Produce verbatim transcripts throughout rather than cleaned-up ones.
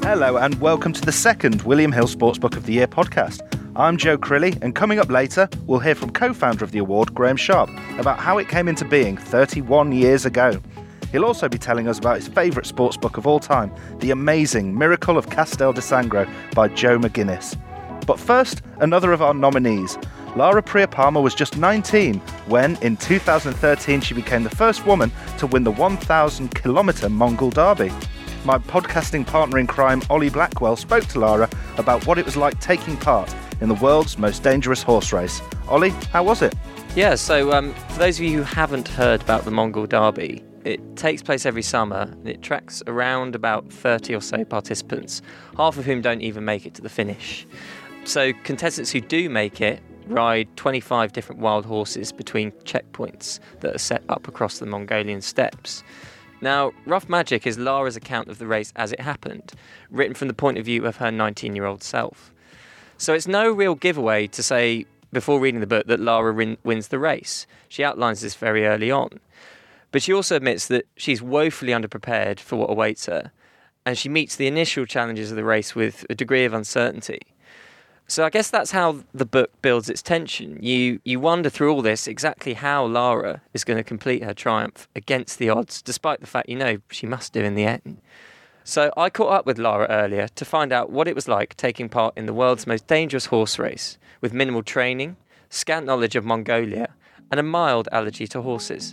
Hello and welcome to the second William Hill Sportsbook of the Year podcast. I'm Joe Crilly, and coming up later, we'll hear from co-founder of the award, Graham Sharp, about how it came into being thirty-one years ago. He'll also be telling us about his favourite sportsbook of all time, the amazing Miracle of Castel de Sangro by Joe McGuinness. But first, another of our nominees. Lara Priapama was just nineteen when, in two thousand thirteen, she became the first woman to win the one thousand kilometre Mongol Derby. My podcasting partner in crime, Ollie Blackwell, spoke to Lara about what it was like taking part in the world's most dangerous horse race. Ollie, how was it? Yeah, so um, for those of you who haven't heard about the Mongol Derby, it takes place every summer and it tracks around about thirty or so participants, half of whom don't even make it to the finish. So contestants who do make it ride twenty-five different wild horses between checkpoints that are set up across the Mongolian steppes. Now, Rough Magic is Lara's account of the race as it happened, written from the point of view of her nineteen-year-old self. So it's no real giveaway to say, before reading the book, that Lara win- wins the race. She outlines this very early on. But she also admits that she's woefully underprepared for what awaits her, and she meets the initial challenges of the race with a degree of uncertainty. So I guess that's how the book builds its tension. You you wonder through all this exactly how Lara is going to complete her triumph against the odds, despite the fact you know she must do in the end. So I caught up with Lara earlier to find out what it was like taking part in the world's most dangerous horse race, with minimal training, scant knowledge of Mongolia, and a mild allergy to horses.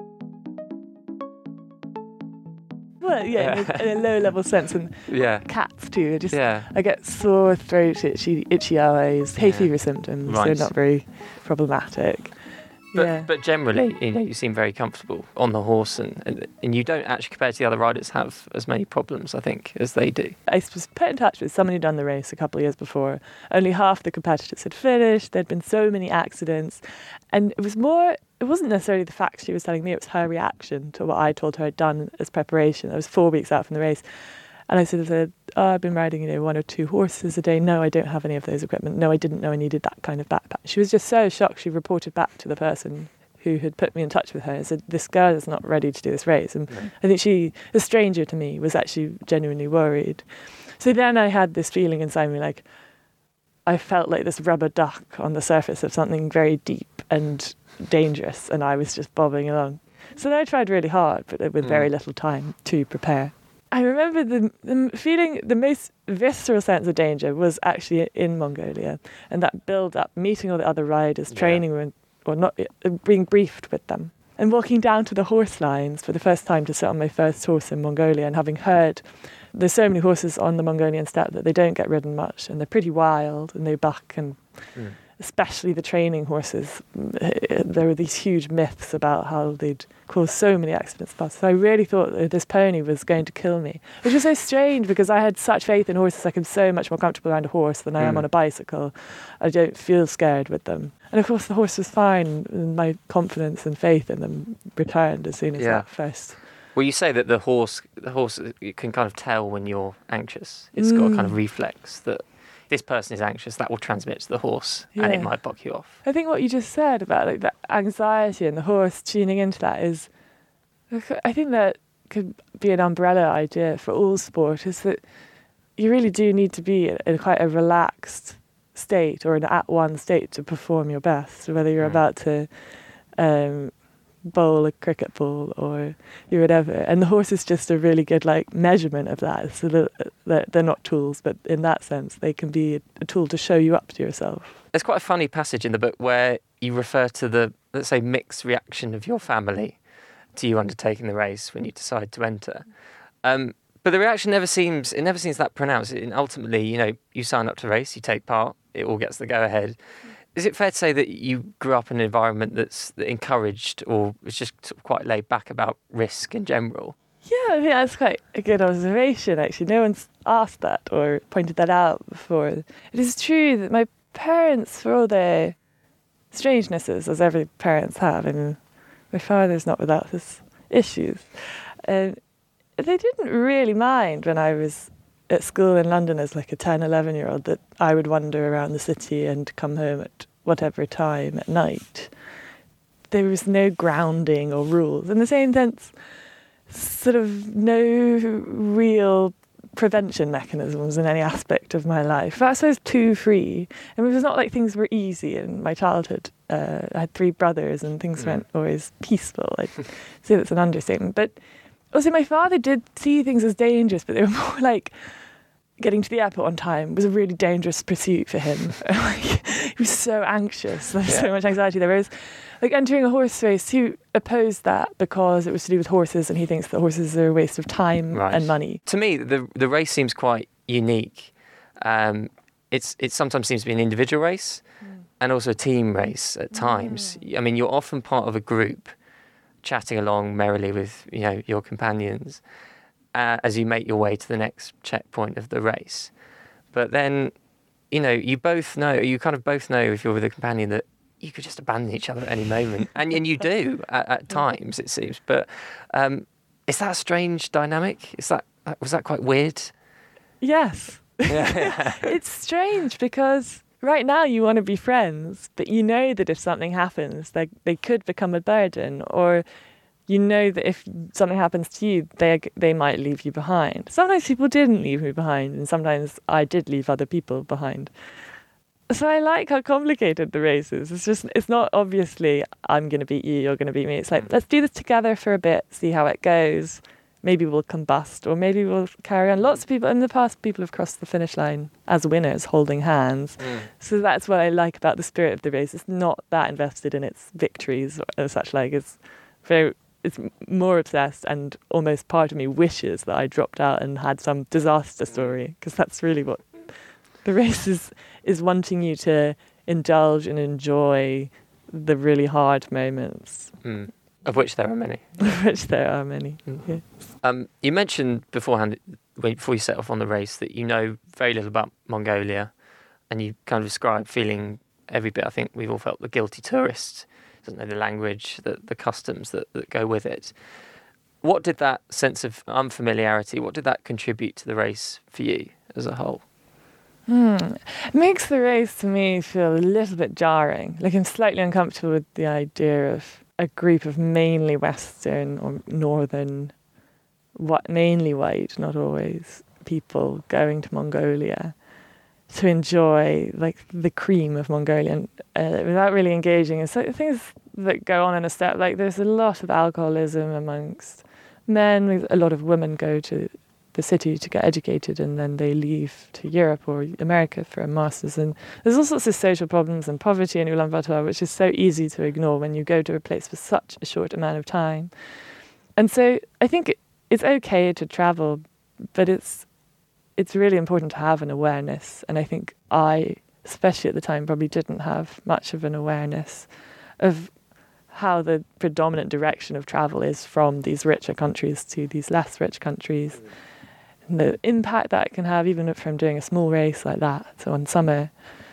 Well, yeah, in a, in a low-level sense, and yeah. cats too. I just, yeah. I get sore throat, itchy, itchy eyes, hay Yeah. fever symptoms. Right. They're not very problematic. But yeah. but generally, you know, you seem very comfortable on the horse, and, and and you don't actually, compared to the other riders, have as many problems, I think, as they do. I was put in touch with someone who'd done the race a couple of years before. Only half the competitors had finished. There'd been so many accidents, and it was more. It wasn't necessarily the facts she was telling me. It was her reaction to what I told her I'd done as preparation. I was four weeks out from the race. And I sort of said, oh, I've been riding, you know, one or two horses a day. No, I don't have any of those equipment. No, I didn't know I needed that kind of backpack. She was just so shocked. She reported back to the person who had put me in touch with her and said, this girl is not ready to do this race. And Right. I think she, a stranger to me, was actually genuinely worried. So then I had this feeling inside me, like, I felt like this rubber duck on the surface of something very deep and dangerous, and I was just bobbing along. So then I tried really hard, but with Mm. very little time to prepare. I remember the, the feeling, the most visceral sense of danger was actually in Mongolia, and that build up, meeting all the other riders, Yeah. training with, or not, uh, being briefed with them, and walking down to the horse lines for the first time to sit on my first horse in Mongolia, and having heard there's so many horses on the Mongolian steppe that they don't get ridden much, and they're pretty wild, and they buck, and Mm. especially the training horses, there were these huge myths about how they'd cause so many accidents. So I really thought that this pony was going to kill me, which was so strange because I had such faith in horses. Like, I'm so much more comfortable around a horse than I am Mm. on a bicycle. I don't feel scared with them. And of course the horse was fine, and my confidence and faith in them returned as soon as Yeah. that first. Well, you say that the horse, the horse, you can kind of tell when you're anxious. It's got a kind of Mm. reflex that this person is anxious. That will transmit to the horse, and it Yeah. might buck you off. I think what you just said about like the anxiety and the horse tuning into that is, I think that could be an umbrella idea for all sport, is that you really do need to be in quite a relaxed state or an at-one state to perform your best, whether you're Mm. about to um, bowl a cricket ball or you whatever. And the horse is just a really good like measurement of that. So that they're, they're not tools, but in that sense, they can be a, a tool to show you up to yourself. There's quite a funny passage in the book where you refer to the, let's say, mixed reaction of your family to you undertaking the race when you decide to enter. Um, but the reaction never seems, it never seems that pronounced. And ultimately, you know, you sign up to race, you take part, it all gets the go-ahead. Is it fair to say that you grew up in an environment that's that encouraged or was just sort of quite laid back about risk in general? Yeah, I think that's quite a good observation, actually. No one's asked that or pointed that out before. It is true that my parents, for all their strangenesses, as every parents have, and my father's not without his issues, um, they didn't really mind when I was at school in London as like a ten, eleven-year-old that I would wander around the city and come home at whatever time at night. There was no grounding or rules. In the same sense, sort of no real prevention mechanisms in any aspect of my life. But I suppose too free. I mean, it was not like things were easy in my childhood. Uh, I had three brothers and things mm. weren't always peaceful. I'd say that's an understatement. But also my father did see things as dangerous, but they were more like getting to the airport on time was a really dangerous pursuit for him. Like, he was so anxious. There was yeah. so much anxiety. There was like entering a horse race. He opposed that because it was to do with horses, and he thinks that horses are a waste of time right. and money. To me, the the race seems quite unique. Um, it's it sometimes seems to be an individual race mm. and also a team race at times. Mm. I mean, you're often part of a group, chatting along merrily with you know your companions uh, as you make your way to the next checkpoint of the race. But then, you know, you both know, you kind of both know if you're with a companion that you could just abandon each other at any moment. And, and you do at, at times, it seems. But um, is that a strange dynamic? Is that, was that quite weird? Yes. Yeah. It's strange because right now you want to be friends, but you know that if something happens, they, they could become a burden, or you know that if something happens to you, they they might leave you behind. Sometimes people didn't leave me behind, and sometimes I did leave other people behind. So I like how complicated the race is. It's just, it's not obviously, I'm going to beat you, you're going to beat me. It's like, let's do this together for a bit, see how it goes. Maybe we'll combust, or maybe we'll carry on. Lots of people, in the past, people have crossed the finish line as winners, holding hands. Mm. So that's what I like about the spirit of the race. It's not that invested in its victories or such like. It's very, it's more obsessed, and almost part of me wishes that I dropped out and had some disaster story, because that's really what the race is, is wanting you to indulge and enjoy the really hard moments. Mm. Of which there are many. Of which there are many, mm. yes. Um, you mentioned beforehand, before you set off on the race, that you know very little about Mongolia, and you kind of described feeling every bit, I think we've all felt, the guilty tourist, doesn't know the language, the, the customs that, that go with it. What did that sense of unfamiliarity, what did that contribute to the race for you as a whole? Hmm. It makes the race to me feel a little bit jarring. Like, I'm slightly uncomfortable with the idea of a group of mainly Western or Northern, what mainly white, not always, people going to Mongolia to enjoy like the cream of Mongolia uh, without really engaging in so things that go on in a step. Like, there's a lot of alcoholism amongst men. A lot of women go to the city to get educated, and then they leave to Europe or America for a master's. And there's all sorts of social problems and poverty in Ulaanbaatar, which is so easy to ignore when you go to a place for such a short amount of time. And so I think it, it's okay to travel, but it's it's really important to have an awareness. And I think I, especially at the time, probably didn't have much of an awareness of how the predominant direction of travel is from these richer countries to these less rich countries. And the impact that it can have, even from doing a small race like that, so on summer,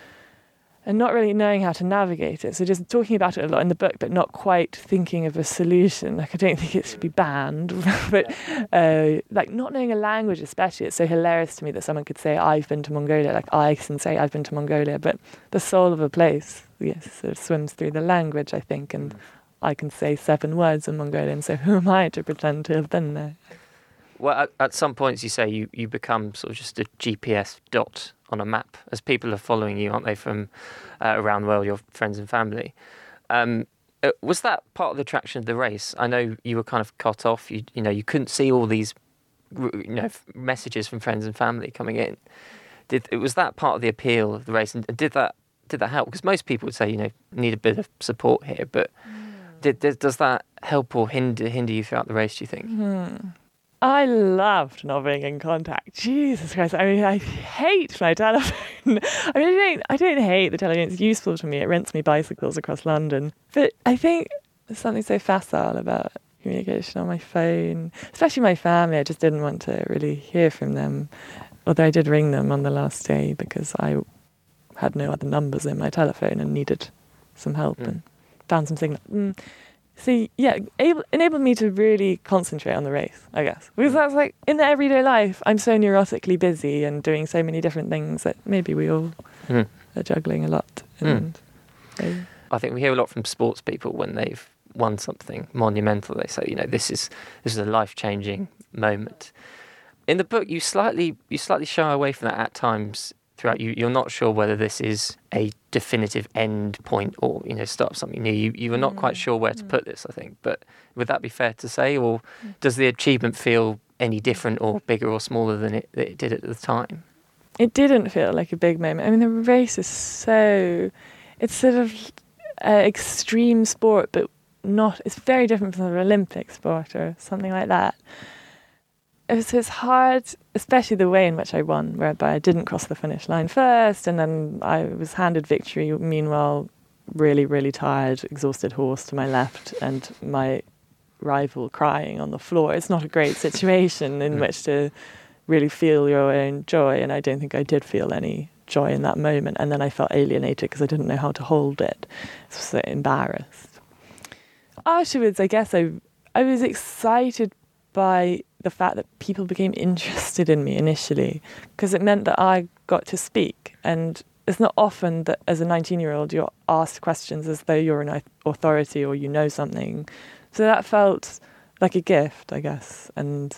and not really knowing how to navigate it. So just talking about it a lot in the book, but not quite thinking of a solution. Like, I don't think it should be banned, but uh, like not knowing a language especially, it's so hilarious to me that someone could say, I've been to Mongolia, like I can say I've been to Mongolia, but the soul of a place, yes, sort of swims through the language, I think, and I can say seven words in Mongolian, so who am I to pretend to have been there? Well, at, at some points you say you, you become sort of just a G P S dot on a map, as people are following you, aren't they, from uh, around the world, your friends and family. Um, uh, was that part of the attraction of the race? I know you were kind of cut off, you, you know, you couldn't see all these you know, messages from friends and family coming in. Did Was that part of the appeal of the race, and did that did that help? Because most people would say, you know, need a bit of support here, but mm. did, did, does that help or hinder, hinder you throughout the race, do you think? Mm. I loved not being in contact. Jesus Christ. I mean, I hate my telephone. I mean, I don't, I don't hate the telephone. It's useful to me. It rents me bicycles across London. But I think there's something so facile about communication on my phone, especially my family. I just didn't want to really hear from them. Although I did ring them on the last day because I had no other numbers in my telephone and needed some help mm. and found some signal. Mm. So, yeah, able, enabled me to really concentrate on the race, I guess. Because that's like, in the everyday life, I'm so neurotically busy and doing so many different things that maybe we all mm. are juggling a lot. And mm. so. I think we hear a lot from sports people when they've won something monumental. They say, you know, this is this is a life-changing moment. In the book, you slightly you slightly shy away from that at times throughout. You, you're not sure whether this is a definitive end point or, you know, start something new. You, you were not mm. quite sure where to put this, I think. But would that be fair to say? Or does the achievement feel any different or bigger or smaller than it, that it did at the time? It didn't feel like a big moment. I mean, the race is so... It's sort of uh, extreme sport, but not... It's very different from an Olympic sport or something like that. So it's hard, especially the way in which I won, whereby I didn't cross the finish line first, and then I was handed victory. Meanwhile, really, really tired, exhausted horse to my left, and my rival crying on the floor. It's not a great situation in which to really feel your own joy, and I don't think I did feel any joy in that moment. And then I felt alienated because I didn't know how to hold it. I was so embarrassed. Afterwards, I guess I I was excited by the fact that people became interested in me initially, because it meant that I got to speak. And it's not often that as a nineteen-year-old you're asked questions as though you're an authority or you know something. So that felt like a gift, I guess. And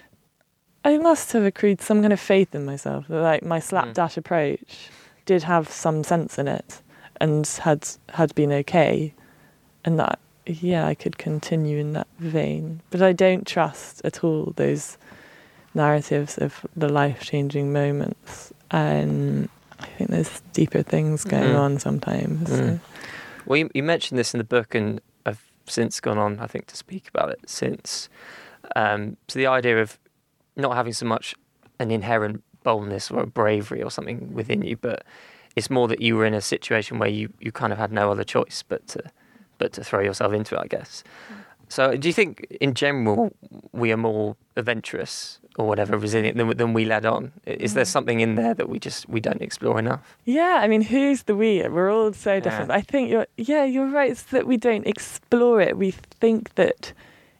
I must have accrued some kind of faith in myself, that like my slapdash mm. approach did have some sense in it and had had been okay, and that yeah, I could continue in that vein. But I don't trust at all those narratives of the life-changing moments. And I think there's deeper things going mm. on sometimes. Mm. So. Well, you, you mentioned this in the book, and I've since gone on, I think, to speak about it since. Um, so the idea of not having so much an inherent boldness or a bravery or something within you, but it's more that you were in a situation where you, you kind of had no other choice but to but to throw yourself into it, I guess. So do you think, in general, we are more adventurous or whatever, resilient than, than we led on? Is there something in there that we just, we don't explore enough? Yeah, I mean, who's the we? We're all so different. Yeah. I think you're, yeah, you're right. It's that we don't explore it. We think that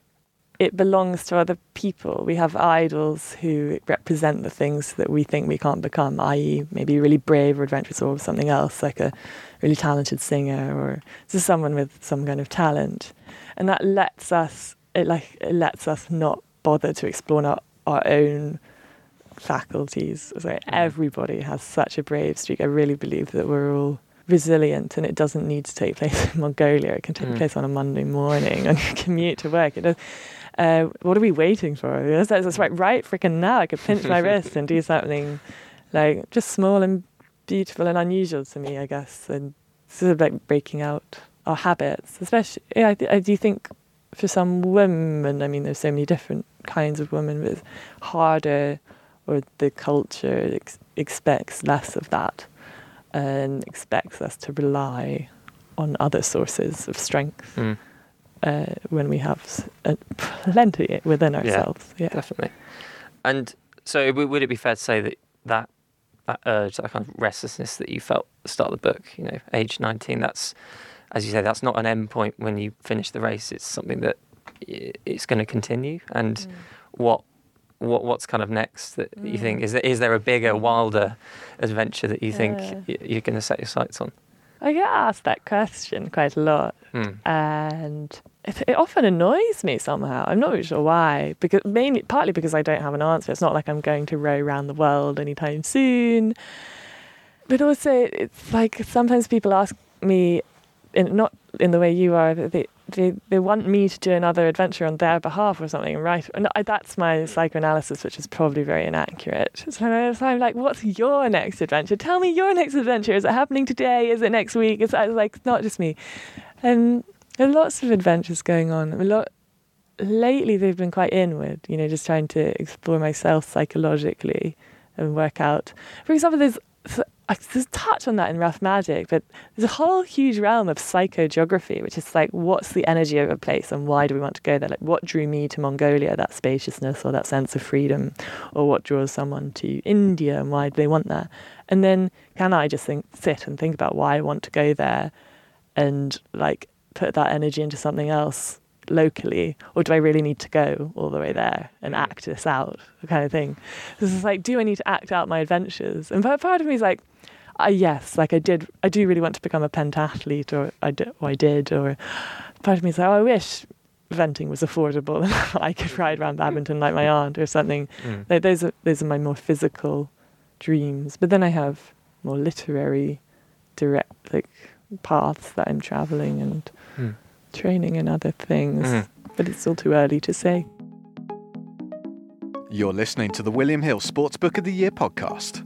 it belongs to other people. We have idols who represent the things that we think we can't become, that is maybe really brave or adventurous or something else, like a really talented singer or just someone with some kind of talent. And that lets us, it like it lets us not bother to explore our, our own faculties. So mm. everybody has such a brave streak. I really believe that we're all resilient, and it doesn't need to take place in Mongolia. It can take mm. place on a Monday morning on your commute to work. It does. Uh, what are we waiting for? That's, that's right, right freaking now. I could pinch my wrist and do something like just small and beautiful and unusual to me, I guess, and sort of like breaking out our habits. Especially, yeah, I, I do think for some women, I mean, there's so many different kinds of women, but it's harder, or the culture ex- expects less of that and expects us to rely on other sources of strength. Mm. Uh, when we have uh, plenty within ourselves. Yeah, yeah, definitely. And so would it be fair to say that that, that urge, that kind of restlessness that you felt at the start of the book, you know, age nineteen, that's, as you say, that's not an end point when you finish the race. It's something that it's going to continue. And mm. what what what's kind of next that mm. you think, is there, is there a bigger, wilder adventure that you think yeah. you're going to set your sights on? I get asked that question quite a lot, mm. and it, it often annoys me somehow. I'm not really sure why, because mainly partly because I don't have an answer. It's not like I'm going to row around the world anytime soon, but also it's like sometimes people ask me, in, not in the way you are, they they they want me to do another adventure on their behalf or something, right? And I, that's my psychoanalysis, which is probably very inaccurate. So, so I'm like, what's your next adventure? Tell me your next adventure. Is it happening today? Is it next week? It's like not just me. And there are lots of adventures going on. A lot lately, they've been quite inward. You know, just trying to explore myself psychologically and work out. For example, there's there's a touch on that in Rough Magic, but there's a whole huge realm of psychogeography, which is like, what's the energy of a place and why do we want to go there? Like, what drew me to Mongolia, that spaciousness or that sense of freedom, or what draws someone to India and why do they want that? And then can I just think, sit and think about why I want to go there and like put that energy into something else locally, or do I really need to go all the way there and act this out, kind of thing? This is like, do I need to act out my adventures? And part of me is like, uh, yes, like I did, I do really want to become a pentathlete, or I did, or I did, or part of me is like, oh, I wish renting was affordable and I could ride around Badminton like my aunt or something. Mm. Like, those are those are my more physical dreams. But then I have more literary, direct like paths that I'm travelling and Mm. training and other things. Mm. But it's still too early to say. You're listening to the William Hill Sportsbook of the Year podcast.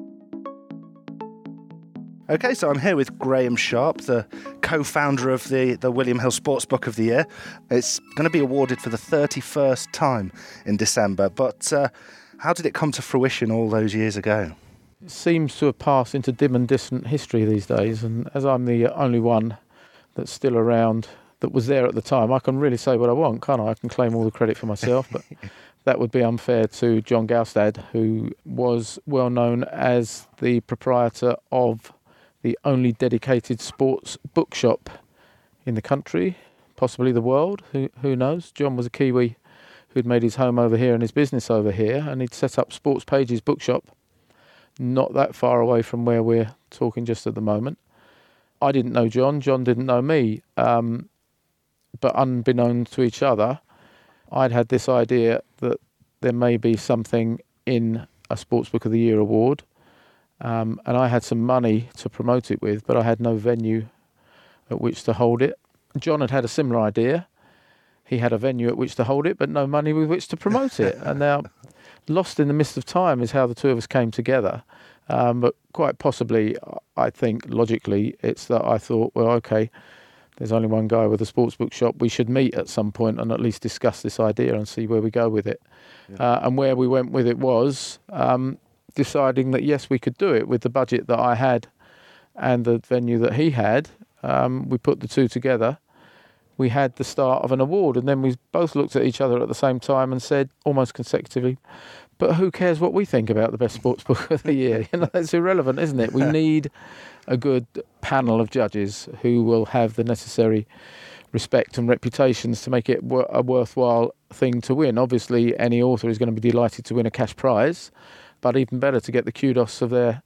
Okay, so I'm here with Graham Sharp, the co-founder of the, the William Hill Sportsbook of the Year. It's going to be awarded for the thirty-first time in December, but uh, how did it come to fruition all those years ago? It seems to have passed into dim and distant history these days, and as I'm the only one that's still around that was there at the time, I can really say what I want, can't I? I can claim all the credit for myself, but that would be unfair to John Gaustad, who was well known as the proprietor of the only dedicated sports bookshop in the country, possibly the world, who who knows. John was a Kiwi who'd made his home over here and his business over here, and he'd set up Sports Pages bookshop not that far away from where we're talking just at the moment. I didn't know John, John didn't know me, um, but unbeknown to each other, I'd had this idea that there may be something in a Sportsbook of the Year award. Um, and I had some money to promote it with, but I had no venue at which to hold it. John had had a similar idea. He had a venue at which to hold it, but no money with which to promote it. And now, lost in the mist of time is how the two of us came together. Um, but quite possibly, I think, logically, it's that I thought, well, okay, there's only one guy with a sportsbook shop. We should meet at some point and at least discuss this idea and see where we go with it. Yeah. Uh, and where we went with it was... Um, deciding that yes, we could do it with the budget that I had and the venue that he had. Um, we put the two together. We had the start of an award, and then we both looked at each other at the same time and said, almost consecutively, but who cares what we think about the best sportsbook of the year? You know, it's irrelevant, isn't it? We need a good panel of judges who will have the necessary respect and reputations to make it a worthwhile thing to win. Obviously, any author is going to be delighted to win a cash prize, but even better to get the kudos of their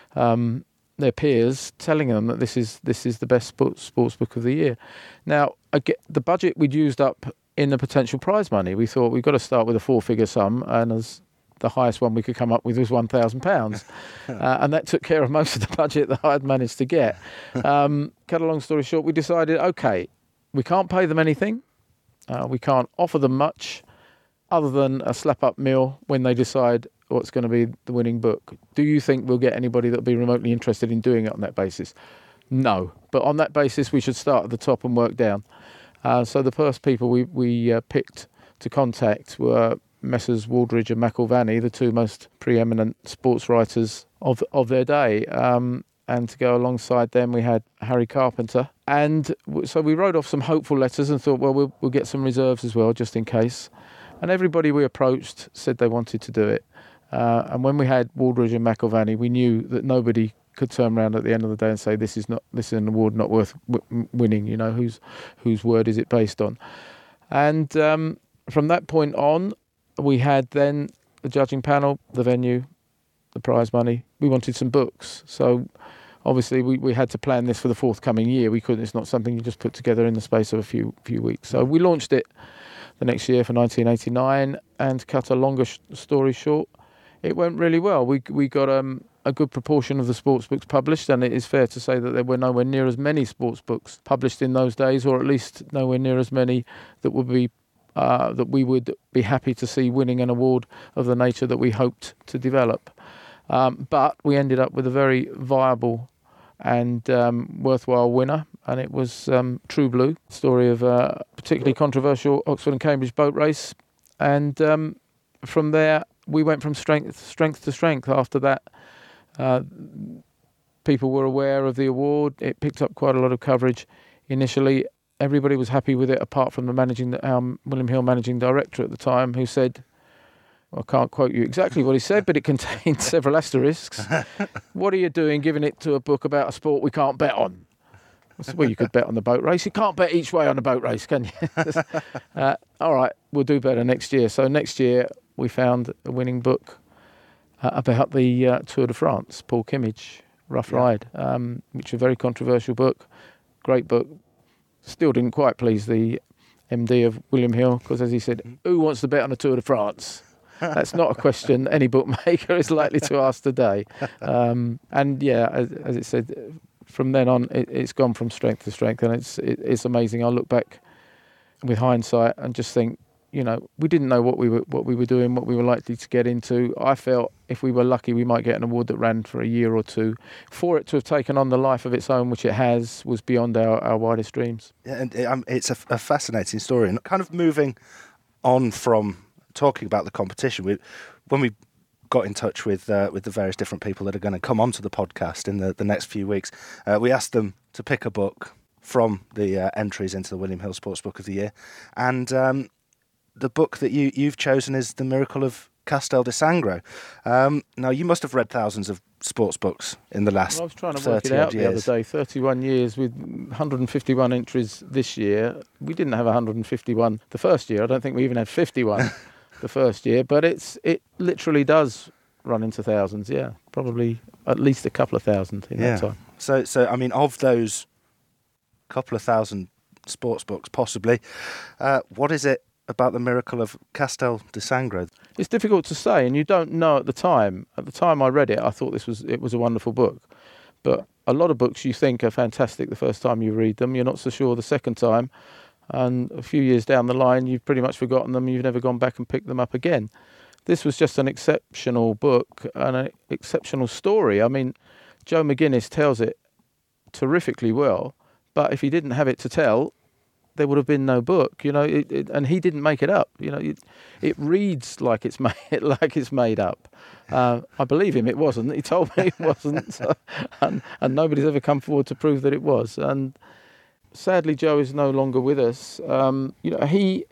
um, their peers telling them that this is this is the best sports, sports book of the year. Now, again, the budget we'd used up in the potential prize money. We thought we've got to start with a four-figure sum, and as the highest one we could come up with was one thousand pounds. uh, and that took care of most of the budget that I'd managed to get. Um, cut a long story short, we decided, okay, we can't pay them anything. Uh, we can't offer them much other than a slap-up meal when they decide what's going to be the winning book. Do you think we'll get anybody that'll be remotely interested in doing it on that basis? No. But on that basis, we should start at the top and work down. Uh, so the first people we, we uh, picked to contact were Messrs Waldridge and McIlvanney, the two most preeminent sports writers of of their day. Um, and to go alongside them, we had Harry Carpenter. And w- so we wrote off some hopeful letters and thought, well, we'll, we'll get some reserves as well, just in case. And everybody we approached said they wanted to do it. Uh, and when we had Waldridge and McIlvanney, we knew that nobody could turn around at the end of the day and say this is not this is an award not worth w- winning. You know, whose whose word is it based on? And um, from that point on, we had then the judging panel, the venue, the prize money. We wanted some books, so obviously we, we had to plan this for the forthcoming year. We couldn't. It's not something you just put together in the space of a few few weeks. So we launched it the next year for nineteen eighty-nine, and cut a longer sh- story short, it went really well. We we got um, a good proportion of the sports books published, and it is fair to say that there were nowhere near as many sports books published in those days, or at least nowhere near as many that would be uh, that we would be happy to see winning an award of the nature that we hoped to develop. Um, but we ended up with a very viable and um, worthwhile winner, and it was um, True Blue, story of a particularly controversial Oxford and Cambridge boat race. And um, from there, we went from strength strength to strength. After that, uh, people were aware of the award. It picked up quite a lot of coverage initially. Everybody was happy with it, apart from the managing, um, William Hill managing director at the time, who said, I can't quote you exactly what he said, but it contained several asterisks. What are you doing giving it to a book about a sport we can't bet on? I said, well, you could bet on the boat race. You can't bet each way on a boat race, can you? uh, all right, we'll do better next year. So next year we found a winning book uh, about the uh, Tour de France, Paul Kimmage, Rough yeah. Ride, um, which is a very controversial book, great book. Still didn't quite please the M D of William Hill, because as he said, who wants to bet on the Tour de France? That's not a question any bookmaker is likely to ask today. Um, and yeah, as, as it said, from then on, it, it's gone from strength to strength, and it's it, it's amazing. I look back with hindsight and just think, you know, we didn't know what we were what we were doing, what we were likely to get into. I felt if we were lucky, we might get an award that ran for a year or two. For it to have taken on the life of its own, which it has, was beyond our, our wildest dreams. Yeah, and it, um, it's a, a fascinating story. And kind of moving on from talking about the competition, we, when we got in touch with uh, with the various different people that are going to come onto the podcast in the, the next few weeks, uh, we asked them to pick a book from the uh, entries into the William Hill Sports Book of the Year. And um, the book that you, you've chosen is The Miracle of Castel di Sangro. Um, now, you must have read thousands of sports books in the last well, I was trying to work it out the other day. thirty-one years with one hundred fifty-one entries this year. We didn't have one hundred fifty-one the first year. I don't think we even had fifty-one the first year. But it's it literally does run into thousands, yeah. Probably at least a couple of thousand in yeah. that time. So, so I mean, of those couple of thousand sports books, possibly, uh, what is it about the miracle of Castel di Sangro? It's difficult to say, and you don't know at the time. At the time I read it, I thought this was it was a wonderful book. But a lot of books you think are fantastic the first time you read them. You're not so sure the second time. And a few years down the line, you've pretty much forgotten them. You've never gone back and picked them up again. This was just an exceptional book and an exceptional story. I mean, Joe McGuinness tells it terrifically well. But if he didn't have it to tell, there would have been no book, you know. It, it, and he didn't make it up, you know. It, it reads like it's made like it's made up. Uh, I believe him. It wasn't. He told me it wasn't, so, and and nobody's ever come forward to prove that it was. And sadly, Joe is no longer with us. Um, you know, he.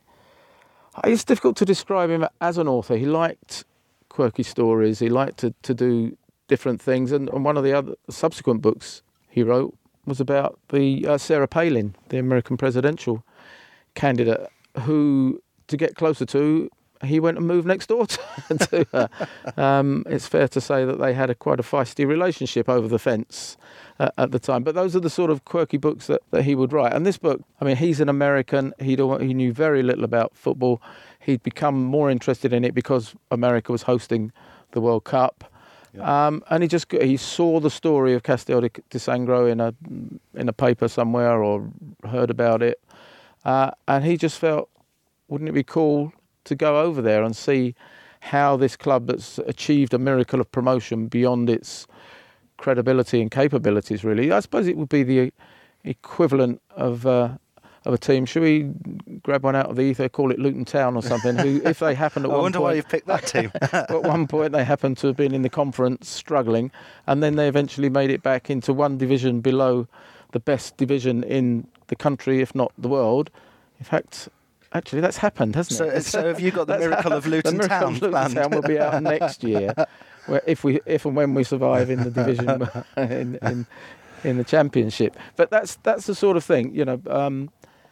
It's difficult to describe him as an author. He liked quirky stories. He liked to to do different things. And, and one of the other subsequent books he wrote was about the uh, Sarah Palin, the American presidential candidate, who, to get closer to, he went and moved next door to, to her. Um, it's fair to say that they had a quite a feisty relationship over the fence uh, at the time. But those are the sort of quirky books that, that he would write. And this book, I mean, he's an American. He'd, he knew very little about football. He'd become more interested in it because America was hosting the World Cup. Yeah. Um, and he just he saw the story of Castel di Sangro in a in a paper somewhere or heard about it, uh, and he just felt, wouldn't it be cool to go over there and see how this club that's achieved a miracle of promotion beyond its credibility and capabilities, really. I suppose it would be the equivalent of uh, of a team. Should we grab one out of the ether, call it Luton Town or something, who, if they happen at I one wonder point... why you've picked that team. At one point they happened to have been in the conference struggling, and then they eventually made it back into one division below the best division in the country, if not the world. In fact, actually that's happened, hasn't so, it? So have you got the miracle of Luton the Town The miracle of Luton Town will be out next year, where if we, if and when we survive in the division in, in in the championship. But that's that's the sort of thing, you know. Um,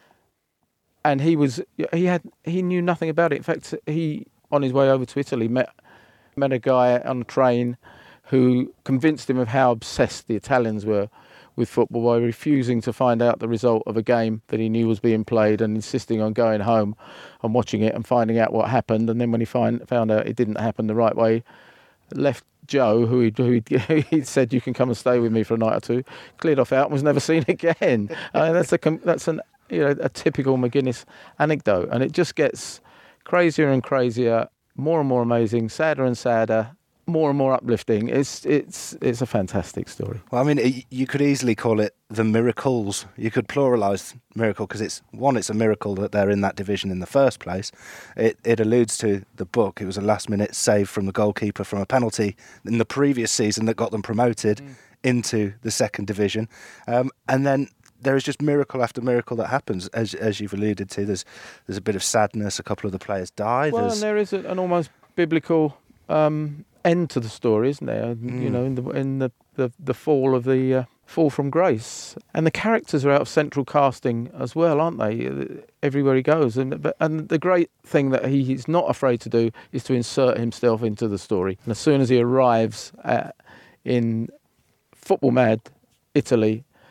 And he was he had he knew nothing about it. In fact, he on his way over to Italy met met a guy on a train who convinced him of how obsessed the Italians were with football by refusing to find out the result of a game that he knew was being played and insisting on going home and watching it and finding out what happened. And then when he find, found out it didn't happen the right way, left Joe, who he'd, who he'd, he'd said, "You can come and stay with me for a night or two," cleared off out and was never seen again. Uh, that's a that's an you know, a typical McGuinness anecdote, and it just gets crazier and crazier, more and more amazing, sadder and sadder, more and more uplifting. It's it's it's a fantastic story. Well, I mean, it, you could easily call it the miracles. You could pluralise miracle because it's one, it's a miracle that they're in that division in the first place. It it alludes to the book. It was a last-minute save from the goalkeeper from a penalty in the previous season that got them promoted mm. into the second division, um, and then. There is just miracle after miracle that happens, as as you've alluded to. There's there's a bit of sadness. A couple of the players die. Well, there's... and there is an almost biblical um, end to the story, isn't there? Mm. You know, in the in the, the, the fall of the uh, fall from grace, and the characters are out of central casting as well, aren't they? Everywhere he goes, and but and the great thing that he, he's not afraid to do is to insert himself into the story. And as soon as he arrives at, in football mad Italy,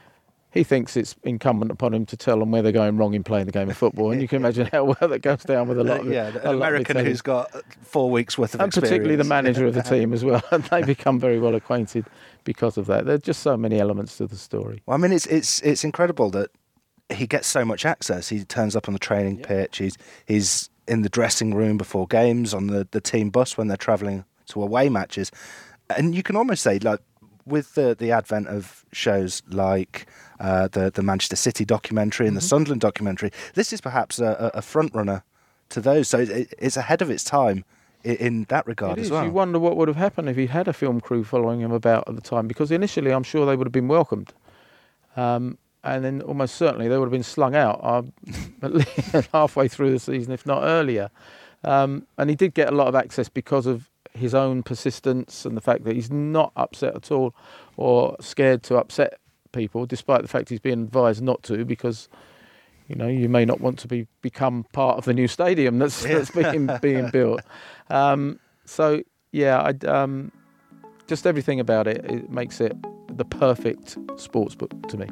he thinks it's incumbent upon him to tell them where they're going wrong in playing the game of football. And you can imagine how well that goes down with a lot of yeah, a an lot American of who's got four weeks worth of and experience. particularly the manager of the team as well. And they become very well acquainted because of that. There are just so many elements to the story. Well, I mean, it's it's it's incredible that he gets so much access. He turns up on the training Yeah. pitch. He's he's in the dressing room before games, on the, the team bus when they're travelling to away matches. And you can almost say, like, with the, the advent of shows like uh, the, the Manchester City documentary and Mm-hmm. the Sunderland documentary, this is perhaps a, a front runner to those. So it, it's ahead of its time in, in that regard It as is. well. You wonder what would have happened if he'd had a film crew following him about at the time, because initially I'm sure they would have been welcomed. Um, and then almost certainly they would have been slung out uh, at least halfway through the season, if not earlier. Um, and he did get a lot of access because of his own persistence and the fact that he's not upset at all or scared to upset people, despite the fact he's being advised not to, because you know you may not want to be become part of the new stadium that's Yeah. that's being being built. Um, so yeah, I um, just everything about it, it makes it the perfect sports book to me.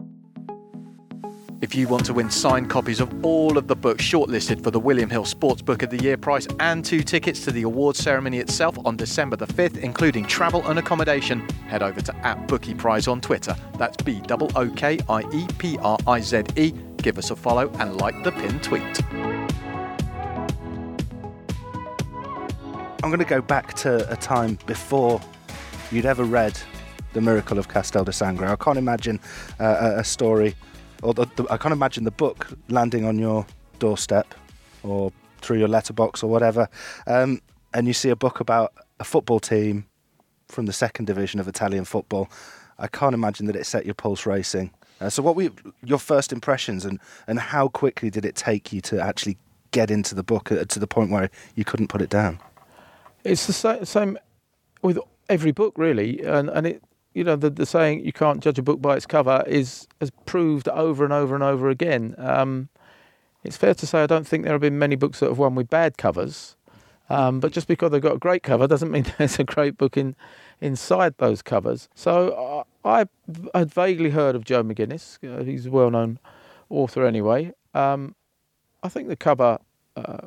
If you want to win signed copies of all of the books shortlisted for the William Hill Sports Book of the Year prize and two tickets to the awards ceremony itself on December the fifth, including travel and accommodation, head over to at Bookie Prize on Twitter. That's B O O K I E P R I Z E. Give us a follow and like the pinned tweet. I'm going to go back to a time before you'd ever read The Miracle of Castel de Sangre. I can't imagine uh, a, a story, or the, the, I can't imagine the book landing on your doorstep or through your letterbox or whatever, um, and you see a book about a football team from the second division of Italian football. I can't imagine that it set your pulse racing. Uh, so what were your first impressions, and, and how quickly did it take you to actually get into the book uh, to the point where you couldn't put it down? It's the same, same with every book, really, and and it, you know, the the saying "you can't judge a book by its cover" is has proved over and over and over again. Um, it's fair to say I don't think there have been many books that have won with bad covers, um, but just because they've got a great cover doesn't mean there's a great book in inside those covers. So I I had vaguely heard of Joe McGuinness. Uh, he's a well-known author anyway. Um, I think the cover uh,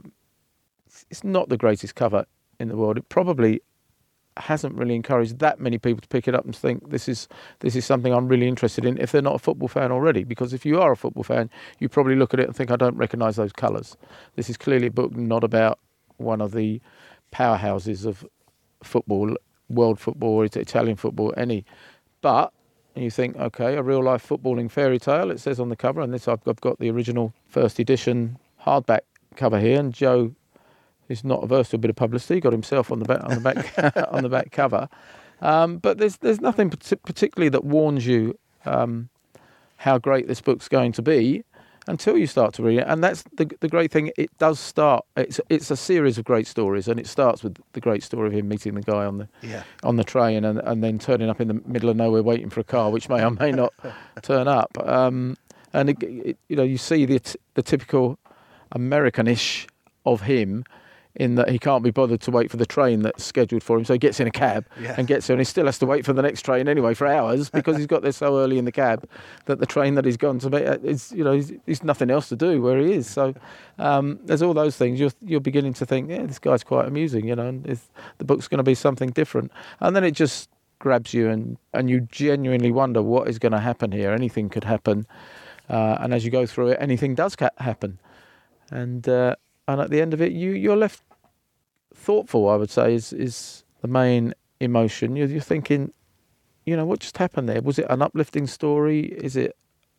it's not the greatest cover in the world. It probably hasn't really encouraged that many people to pick it up and think this is this is something I'm really interested in if they're not a football fan already. Because if you are a football fan, you probably look at it and think, I don't recognise those colours. This is clearly a book not about one of the powerhouses of football, world football, or Italian football, any. But you think, okay, a real life footballing fairy tale. It says on the cover, and this I've, I've got the original first edition hardback cover here, and Joe, who's not averse to a bit of publicity, got himself on the back on the back on the back cover. Um, but there's there's nothing particularly that warns you um, how great this book's going to be until you start to read it. And that's the the great thing. It does start. It's it's a series of great stories, and it starts with the great story of him meeting the guy on the Yeah. on the train, and, and then turning up in the middle of nowhere waiting for a car, which may or may not turn up. Um, and it, it, you know, you see the the typical Americanish of him, in that he can't be bothered to wait for the train that's scheduled for him, so he gets in a cab Yeah. and gets there, and he still has to wait for the next train anyway for hours because he's got there so early in the cab that the train that he's gone to meet is, you know, he's, he's nothing else to do where he is. So um, there's all those things. You're you're beginning to think, yeah, this guy's quite amusing, you know, and it's, the book's going to be something different, and then it just grabs you, and and you genuinely wonder what is going to happen here. Anything could happen, uh, and as you go through it, anything does ca- happen, and. Uh, And at the end of it, you, you're left thoughtful, I would say, is is the main emotion. You're, you're thinking, you know, what just happened there? Was it an uplifting story? Is it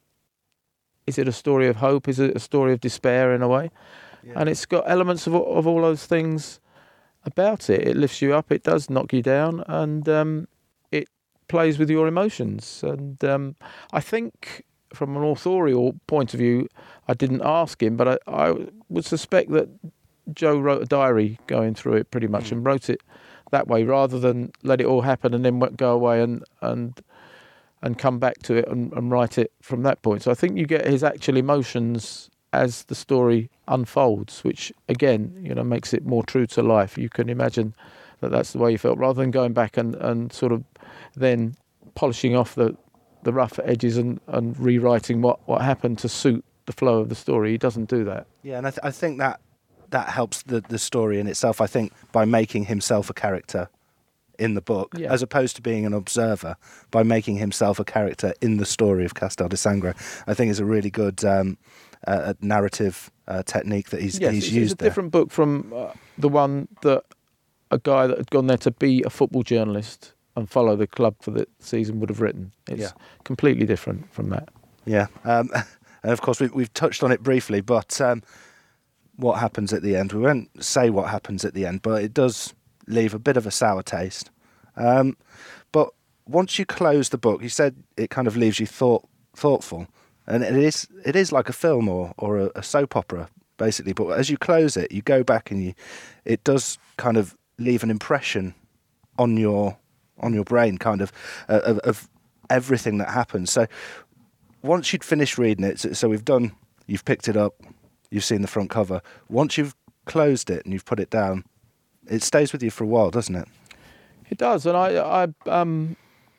is it a story of hope? Is it a story of despair in a way? Yeah. And it's got elements of of all those things about it. It lifts you up. It does knock you down, and um, it plays with your emotions. And um, I think, from an authorial point of view, I didn't ask him, but I, I would suspect that Joe wrote a diary going through it pretty much, Mm. and wrote it that way rather than let it all happen and then go away and and and come back to it and, and write it from that point. So I think you get his actual emotions as the story unfolds, which again, you know, makes it more true to life. You can imagine that that's the way you felt, rather than going back and, and sort of then polishing off the the rough edges and, and rewriting what, what happened to suit the flow of the story. He doesn't do that. Yeah, and I, th- I think that that helps the, the story in itself, I think, by making himself a character in the book, Yeah. as opposed to being an observer, by making himself a character in the story of Castel di Sangro, I think is a really good um, uh, narrative uh, technique that he's, Yes, he's it's, used it's a there. different book from uh, the one that a guy that had gone there to be a football journalist and follow the club for the season would have written. It's Yeah. completely different from that. Yeah, um, and of course we, we've touched on it briefly, but um, what happens at the end? We won't say what happens at the end, but it does leave a bit of a sour taste. Um, but once you close the book, you said it kind of leaves you thought thoughtful, and it is it is like a film or or a, a soap opera basically. But as you close it, you go back and you, it does kind of leave an impression on your on your brain, kind of uh, of, of everything that happens. So once you'd finished reading it, so, so we've done, you've picked it up, you've seen the front cover. Once you've closed it and you've put it down, it stays with you for a while, doesn't it? It does, and I, I, um,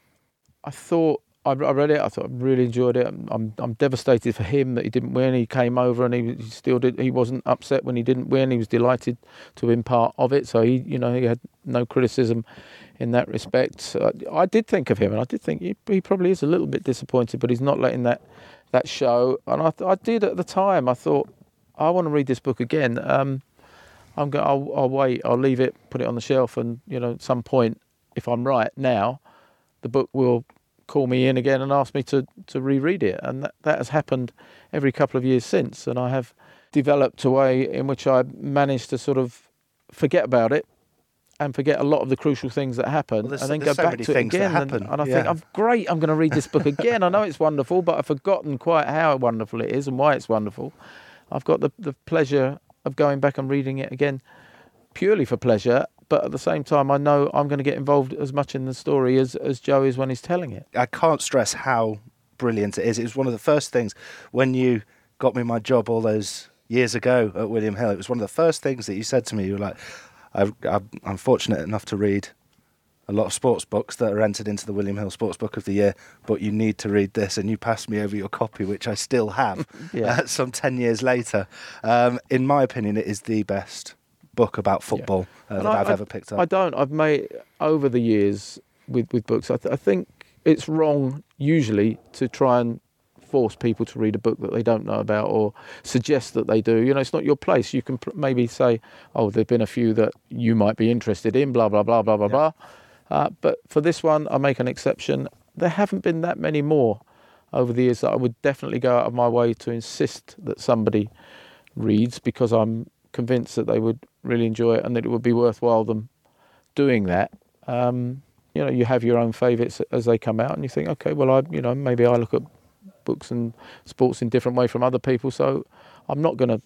I thought I, I read it. I thought I really enjoyed it. I'm, I'm devastated for him that he didn't win. He came over and he, he still did. He wasn't upset when he didn't win. He was delighted to have been part of it. So he, you know, he had no criticism in that respect. So I, I did think of him, and I did think he, he probably is a little bit disappointed, but he's not letting that that show. And I, I did at the time. I thought I want to read this book again. Um, I'm going. I'll, I'll wait. I'll leave it. Put it on the shelf, and you know, at some point, if I'm right now, the book will call me in again and ask me to, to reread it. And that, that has happened every couple of years since. And I have developed a way in which I managed to sort of forget about it and forget a lot of the crucial things that happen, Well, and then go there's so back many to it things that again. And, happen, and I yeah. think, I'm great, I'm going to read this book again. I know it's wonderful, but I've forgotten quite how wonderful it is and why it's wonderful. I've got the, the pleasure of going back and reading it again purely for pleasure, but at the same time, I know I'm going to get involved as much in the story as, as Joe is when he's telling it. I can't stress how brilliant it is. It was one of the first things when you got me my job all those years ago at William Hill. It was one of the first things that you said to me. You were like, I've, I've, I'm fortunate enough to read a lot of sports books that are entered into the William Hill Sports Book of the Year, but you need to read this. And you passed me over your copy, which I still have Yeah. uh, some ten years later. Um, in my opinion, it is the best book about football uh, And that I- I've I- ever picked up. I don't. I've made, over the years with, with books, I, th- I think it's wrong usually to try and force people to read a book that they don't know about or suggest that they do. You know, it's not your place. You can pr- maybe say, oh, there've been a few that you might be interested in, blah, blah, blah, blah, blah, Yeah. blah. Uh, but for this one, I make an exception. There haven't been that many more over the years that I would definitely go out of my way to insist that somebody reads, because I'm convinced that they would really enjoy it and that it would be worthwhile them doing that. Um, you know, you have your own favourites as they come out, and you think, okay, well, I, you know, maybe I look at books and sports in different way from other people, so I'm not going to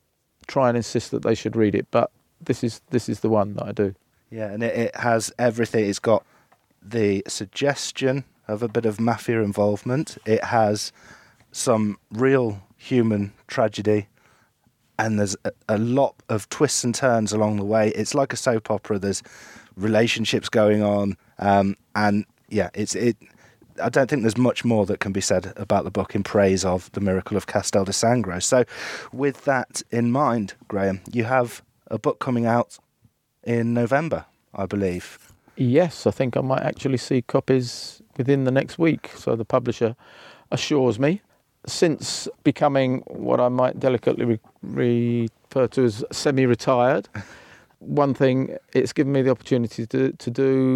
try and insist that they should read it. But this is this is the one that I do. Yeah, and it, it has everything. It's got the suggestion of a bit of mafia involvement. It has some real human tragedy, and there's a, a lot of twists and turns along the way. It's like a soap opera. There's relationships going on, um, and yeah, it's it. I don't think there's much more that can be said about the book in praise of The Miracle of Castel di Sangro. So, with that in mind, Graham, you have a book coming out in November, I believe. Yes, I think I might actually see copies within the next week. So the publisher assures me. Since becoming what I might delicately re- refer to as semi-retired, one thing, it's given me the opportunity to, to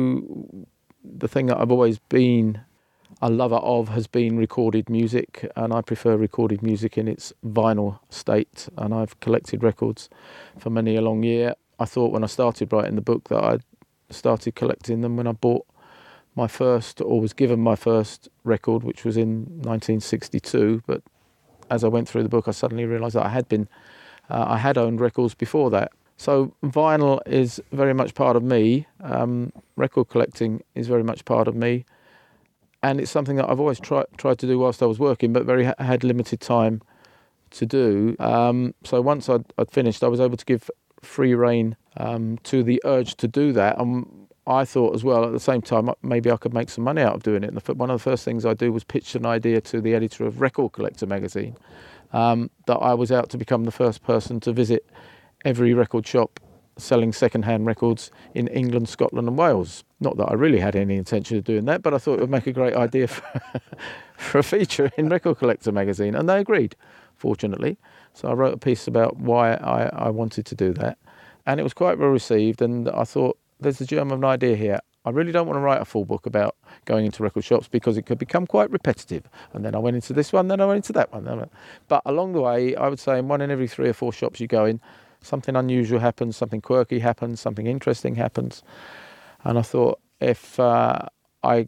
do the thing that I've always been a lover of, has been recorded music, and I prefer recorded music in its vinyl state, and I've collected records for many a long year. I thought when I started writing the book that I'd started collecting them when I bought my first, or was given my first record, which was in nineteen sixty-two. But as I went through the book, I suddenly realised that I had been, uh, I had owned records before that. So vinyl is very much part of me. Um, record collecting is very much part of me, and it's something that I've always tried tried to do whilst I was working, but very had limited time to do. Um, so once I'd, I'd finished, I was able to give free rein um, to the urge to do that. And I thought as well, at the same time, maybe I could make some money out of doing it. And the, one of the first things I do was pitch an idea to the editor of Record Collector magazine, um, that I was out to become the first person to visit every record shop selling second-hand records in England, Scotland and Wales. Not that I really had any intention of doing that, but I thought it would make a great idea for, for a feature in Record Collector magazine, and they agreed, fortunately. So I wrote a piece about why I, I wanted to do that, and it was quite well received, and I thought, there's the germ of an idea here. I really don't want to write a full book about going into record shops because it could become quite repetitive. And then I went into this one, then I went into that one. But along the way, I would say in one in every three or four shops you go in, something unusual happens, something quirky happens, something interesting happens. And I thought if uh, I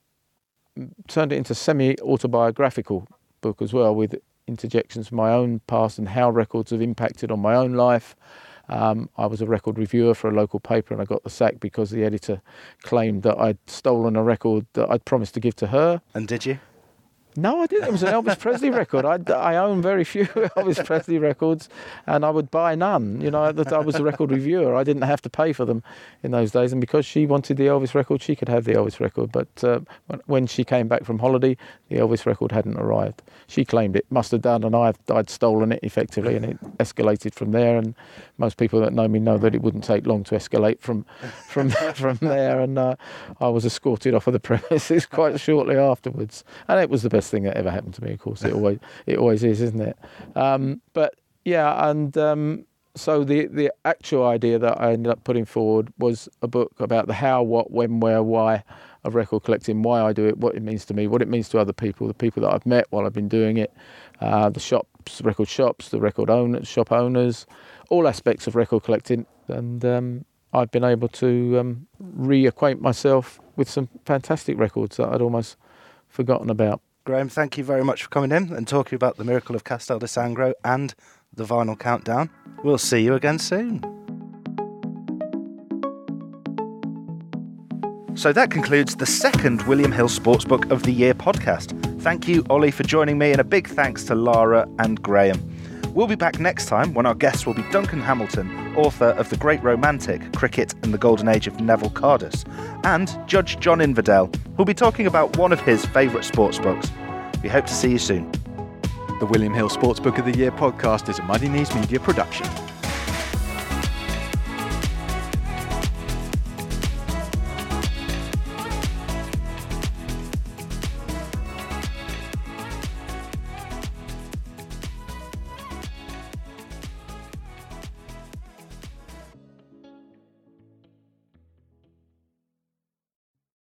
turned it into a semi-autobiographical book as well, with interjections from my own past and how records have impacted on my own life. Um, I was a record reviewer for a local paper and I got the sack because the editor claimed that I'd stolen a record that I'd promised to give to her. And did you? No, I didn't. It was an Elvis Presley record. I, I own very few Elvis Presley records, and I would buy none. You know, I was a record reviewer. I didn't have to pay for them in those days, and because she wanted the Elvis record, she could have the Elvis record. But uh, when she came back from holiday, the Elvis record hadn't arrived. She claimed it must have done, and I'd, I'd stolen it effectively, and it escalated from there. And most people that know me know that it wouldn't take long to escalate from from from there. And uh, I was escorted off of the premises quite shortly afterwards, and it was the best thing that ever happened to me. Of course, it always it always is, isn't it? Um, but yeah, and um, so the the actual idea that I ended up putting forward was a book about the how, what, when, where, why of record collecting, why I do it, what it means to me, what it means to other people, the people that I've met while I've been doing it, uh, the shops, record shops, the record owners, shop owners, all aspects of record collecting, and um, I've been able to um, reacquaint myself with some fantastic records that I'd almost forgotten about. Graham, thank you very much for coming in and talking about The Miracle of Castel di Sangro and the Vinyl Countdown. We'll see you again soon. So that concludes the second William Hill Sportsbook of the Year podcast. Thank you, Ollie, for joining me, and a big thanks to Lara and Graham. We'll be back next time when our guest will be Duncan Hamilton, author of The Great Romantic, Cricket and the Golden Age of Neville Cardus, and Judge John Inverdale, who'll be talking about one of his favourite sports books. We hope to see you soon. The William Hill Sportsbook of the Year podcast is a Muddy Knees Media production.